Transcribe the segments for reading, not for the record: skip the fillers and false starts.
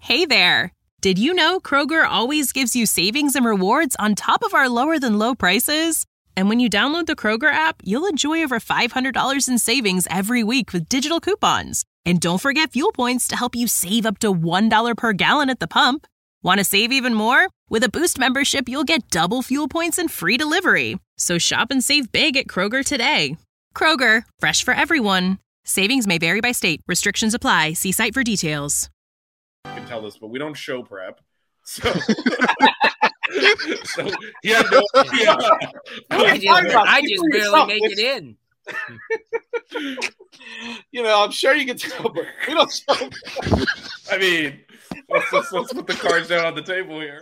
Hey there! Did you know Kroger always gives you savings and rewards on top of our lower-than-low prices? And when you download the Kroger app, you'll enjoy over $500 in savings every week with digital coupons. And don't forget fuel points to help you save up to $1 per gallon at the pump. Want to save even more? With a Boost membership, you'll get double fuel points and free delivery. So shop and save big at Kroger today. Kroger, fresh for everyone. Savings may vary by state. Restrictions apply. See site for details. Can tell this, but we don't show prep. So, so he had no idea. I just barely make it in. I'm sure you can tell, but we don't show prep. I mean, let's put the cards down on the table here.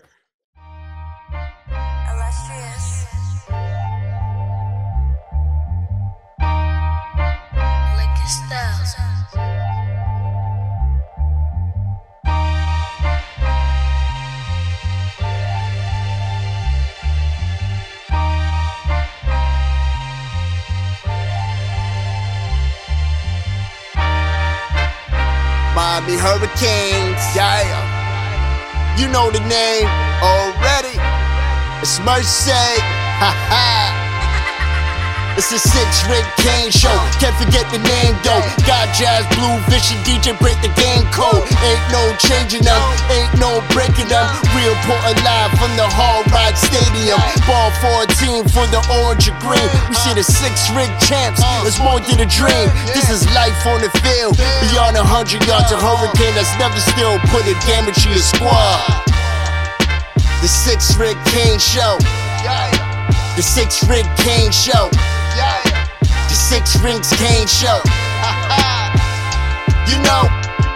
Illustrious. Lick Styles. Miami Hurricanes, yeah. You know the name already. It's Mercy, ha ha. It's a 6-Ring Kane show. Can't forget the name though. Got Jazz, Blue, Vision, DJ break the game code. Ain't no changing them, ain't no breaking them. Real Portland live from the Hard Rock Stadium. Ball 14 for the orange and green. We see the 6-Ring champs. It's more than a dream. This is life on the field. Beyond 100 yards, a hurricane that's never still put a damage to your squad. The 6-Ring Kane show. The 6-Ring Kane show. The 6 Rings Kane show. You know.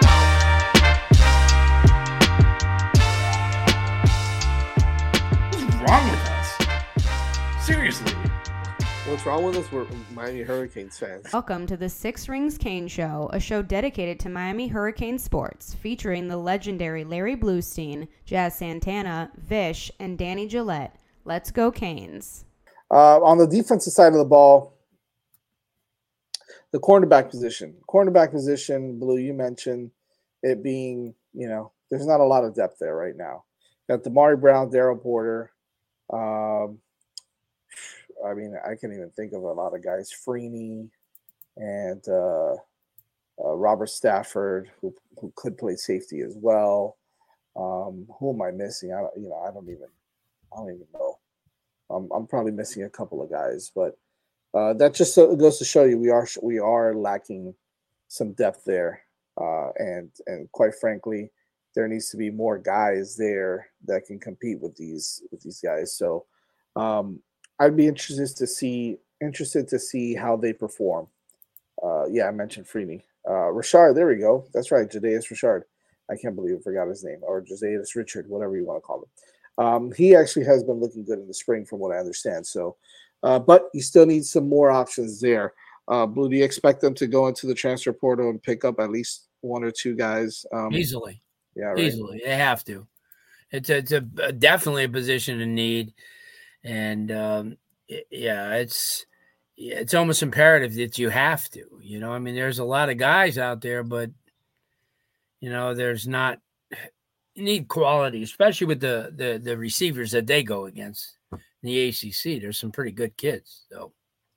What's wrong with us? Seriously. What's wrong with us? We're Miami Hurricanes fans. Welcome to the 6 Rings Kane Show, a show dedicated to Miami Hurricane sports, featuring the legendary Larry Bluestein, Jazz Santana, Vish, and Danny Gillette. Let's go Canes. On the defensive side of the ball, the cornerback position. Blue, you mentioned it being, there's not a lot of depth there right now. Got Damari Brown, Daryl Porter. I can't even think of a lot of guys. Freeney and Robert Stafford, who could play safety as well. Who am I missing? I don't even know. I'm probably missing a couple of guys, but that just goes to show you we are lacking some depth there, and quite frankly, there needs to be more guys there that can compete with these guys. So I'd be interested to see how they perform. I mentioned Freeney, Rashard. There we go. That's right, Jadaeus Rashard. I can't believe I forgot his name, or Jadaeus Richard, whatever you want to call him. He actually has been looking good in the spring, from what I understand. So. But you still need some more options there. Blue, do you expect them to go into the transfer portal and pick up at least one or two guys? Easily. Yeah, right. Easily. They have to. It's definitely a position in need. And, it's almost imperative that you have to. There's a lot of guys out there, but, there's not – you need quality, especially with the receivers that they go against. In the ACC, there's some pretty good kids. So,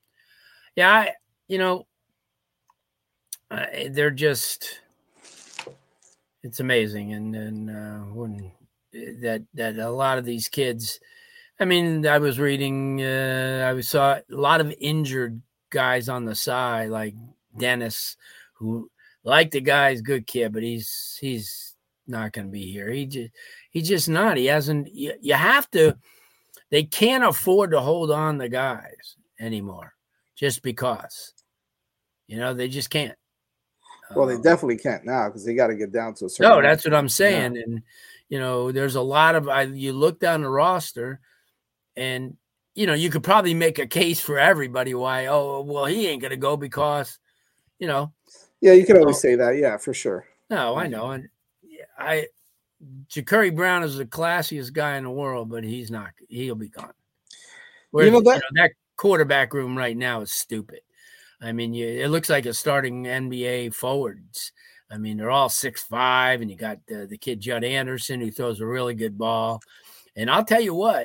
they're just, it's amazing. And when that a lot of these kids, I was reading, I saw a lot of injured guys on the side, like Dennis, who, like the guy's good kid, but he's not going to be here. He's just not. He hasn't. You have to. They can't afford to hold on to guys anymore, just because. They just can't. Well, they definitely can't now because they got to get down to a certain. No, that's what I'm saying, and there's a lot of. You look down the roster, and you could probably make a case for everybody why. Oh, well, he ain't gonna go because, Yeah, you can always say that. Yeah, for sure. No, I know, and Ja'Cory Brown is the classiest guy in the world, but he's not. He'll be gone. Whereas, that quarterback room right now is stupid. It looks like a starting NBA forwards I mean, they're all 6'5", and you got the kid Judd Anderson, who throws a really good ball. And I'll tell you what,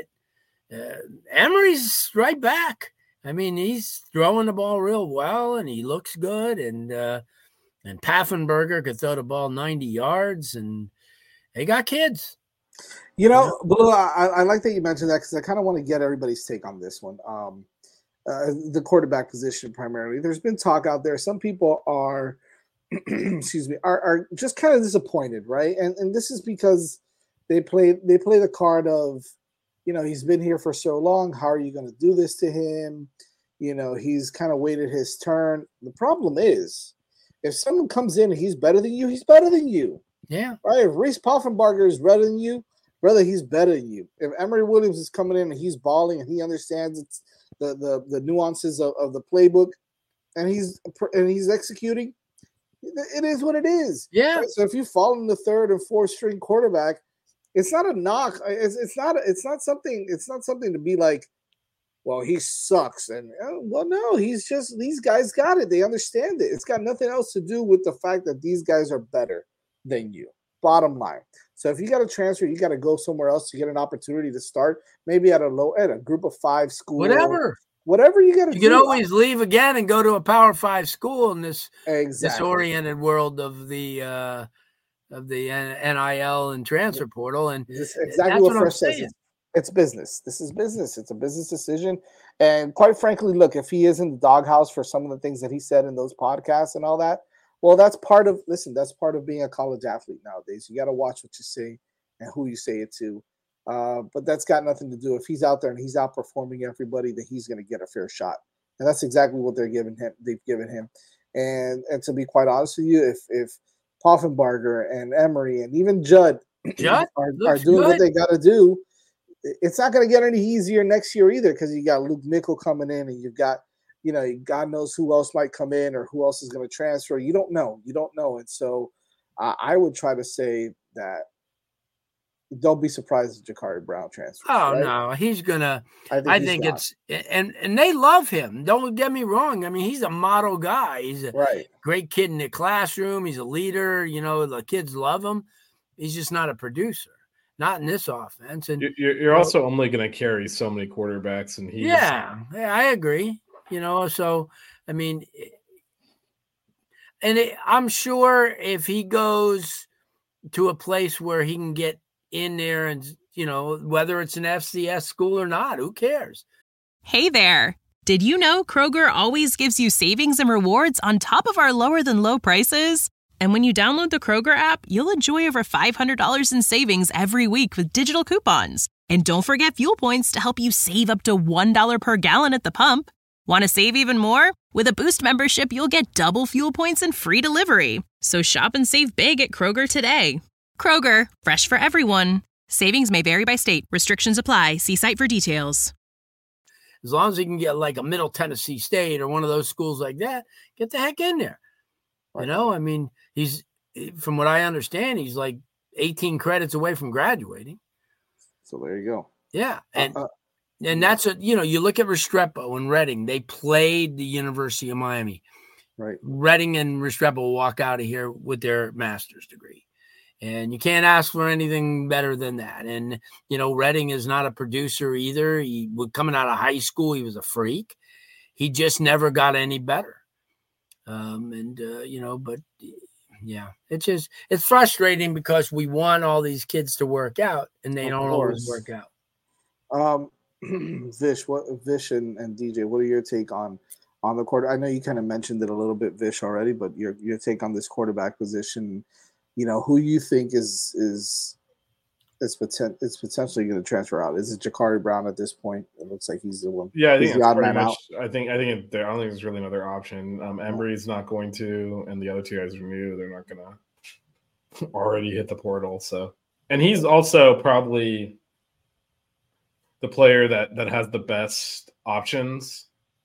Emory's right back. I mean, he's throwing the ball real well, and he looks good. And Paffenberger could throw the ball 90 yards, and they got kids. Blue, I like that you mentioned that because I kind of want to get everybody's take on this one. The quarterback position primarily. There's been talk out there. Some people are, are just kind of disappointed, right? And this is because they play the card of, he's been here for so long. How are you going to do this to him? He's kind of waited his turn. The problem is, if someone comes in and he's better than you, he's better than you. Yeah. Right? If Reese Poffenbarger is better than you, brother, he's better than you. If Emory Williams is coming in and he's balling and he understands it's the nuances of the playbook and he's executing, it is what it is. Yeah. Right? So if you fall in the third and fourth string quarterback, it's not a knock. It's not something to be like, well, he sucks. And no, he's just, these guys got it. They understand it. It's got nothing else to do with the fact that these guys are better than you. Bottom line. So if you got to transfer, you got to go somewhere else to get an opportunity to start, maybe at a group of 5 school. Whatever you got to do. You can always leave again and go to a Power 5 school in this exactly. disoriented world of the NIL and transfer portal. And this is exactly what Fresh says. It's business. This is business. It's a business decision. And quite frankly, look, if he is in the doghouse for some of the things that he said in those podcasts and all that, well, that's part of being a college athlete nowadays. You got to watch what you say and who you say it to. But that's got nothing to do. If he's out there and he's outperforming everybody, then he's going to get a fair shot. And that's exactly what they've given him. And to be quite honest with you, if Poffenbarger and Emory and even Judd are doing what they got to do, it's not going to get any easier next year either, because you got Luke Nickel coming in and you've got, God knows who else might come in or who else is going to transfer. You don't know. And so I would try to say that don't be surprised if Jacurri Brown transfers. Oh, right? no, he's going to – I think it's – and they love him. Don't get me wrong. I mean, he's a model guy. He's a great kid in the classroom. He's a leader. The kids love him. He's just not a producer. Not in this offense. And you're also only going to carry so many quarterbacks, and yeah, I agree. So I mean, I'm sure if he goes to a place where he can get in there, and whether it's an FCS school or not, who cares? Hey there! Did you know Kroger always gives you savings and rewards on top of our lower than low prices? And when you download the Kroger app, you'll enjoy over $500 in savings every week with digital coupons. And don't forget fuel points to help you save up to $1 per gallon at the pump. Want to save even more? With a Boost membership, you'll get double fuel points and free delivery. So shop and save big at Kroger today. Kroger, fresh for everyone. Savings may vary by state. Restrictions apply. See site for details. As long as he can get like a Middle Tennessee State or one of those schools like that, get the heck in there. I mean, he's, from what I understand, he's like 18 credits away from graduating. So there you go. Yeah. And that's you look at Restrepo and Redding, they played the University of Miami. Right. Redding and Restrepo will walk out of here with their master's degree. And you can't ask for anything better than that. And, Redding is not a producer either. He was coming out of high school. He was a freak. He just never got any better. But yeah, it's frustrating because we want all these kids to work out and they don't always work out. Vish and DJ, what are your take on the quarter? I know you kind of mentioned it a little bit, Vish, already, but your take on this quarterback position, who you think is potentially going to transfer out? Is it Jacurri Brown at this point? It looks like he's the one. Yeah, I think the odd man out. I don't think there's really another option. Emory's not going to, and the other two guys are new. They're not going to already hit the portal. So, and he's also probably the player that has the best options.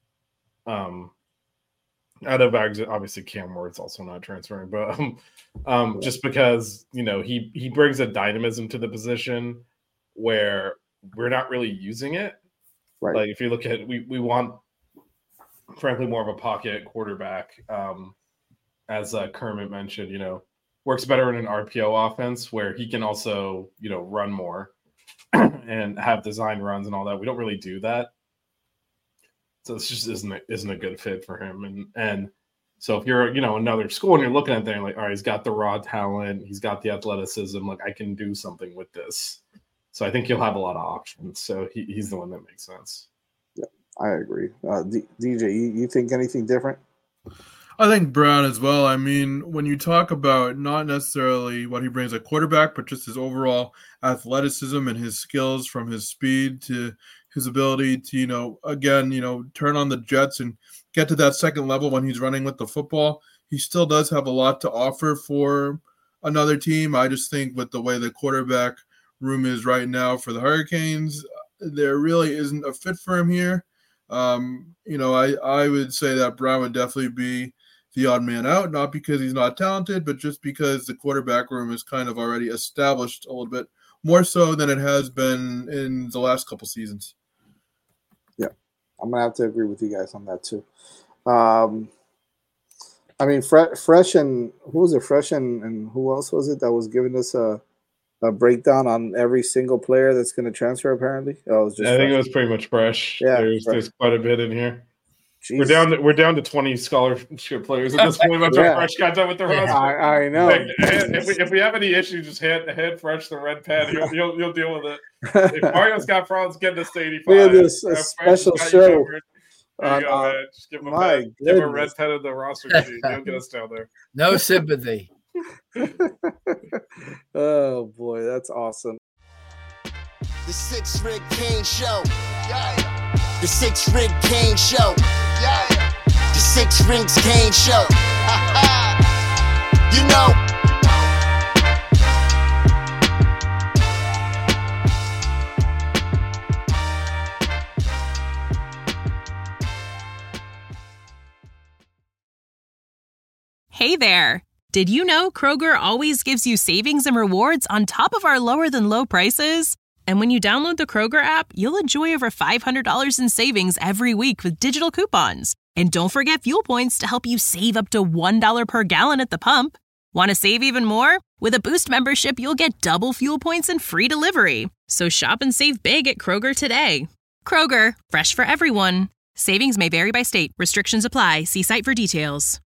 Out of obviously Cam Ward's also not transferring, but just because he brings a dynamism to the position where we're not really using it. Right. Like if you look at we want frankly more of a pocket quarterback, as Kermit mentioned. works better in an RPO offense where he can also, run more and have design runs and all that. We don't really do that. So this just isn't a good fit for him. And so if you're, another school and you're looking at there like, all right, he's got the raw talent, he's got the athleticism, like I can do something with this. So I think he'll have a lot of options. So he's the one that makes sense. Yeah, I agree. DJ, you think anything different? I think Brown as well. I mean, when you talk about not necessarily what he brings at quarterback, but just his overall athleticism and his skills, from his speed to his ability to, turn on the jets and get to that second level when he's running with the football, he still does have a lot to offer for another team. I just think with the way the quarterback room is right now for the Hurricanes, there really isn't a fit for him here. I would say that Brown would definitely be the odd man out, not because he's not talented, but just because the quarterback room is kind of already established a little bit more so than it has been in the last couple seasons. Yeah, I'm going to have to agree with you guys on that too. Fresh and who was it? Fresh and who else was it that was giving us a breakdown on every single player that's going to transfer? Apparently, I think it was pretty much Fresh. Yeah, there's quite a bit in here. Jeez. We're down to 20 scholarship players at this point. That's what Fresh got done with the roster. I know. If we have any issues, just hand Fresh the red pen. You'll deal with it. If Mario's got problems getting us to 85, we have this special show. There you go, man. Just give him a red pen of the roster sheet. He'll get us down there. No sympathy. Oh boy, that's awesome. The 6 Rig Kane Show. Yeah. The 6 Rig Kane Show. Yeah. The 6 Rings Kane Show. You know. Hey there. Did you know Kroger always gives you savings and rewards on top of our lower than low prices? And when you download the Kroger app, you'll enjoy over $500 in savings every week with digital coupons. And don't forget fuel points to help you save up to $1 per gallon at the pump. Want to save even more? With a Boost membership, you'll get double fuel points and free delivery. So shop and save big at Kroger today. Kroger, fresh for everyone. Savings may vary by state. Restrictions apply. See site for details.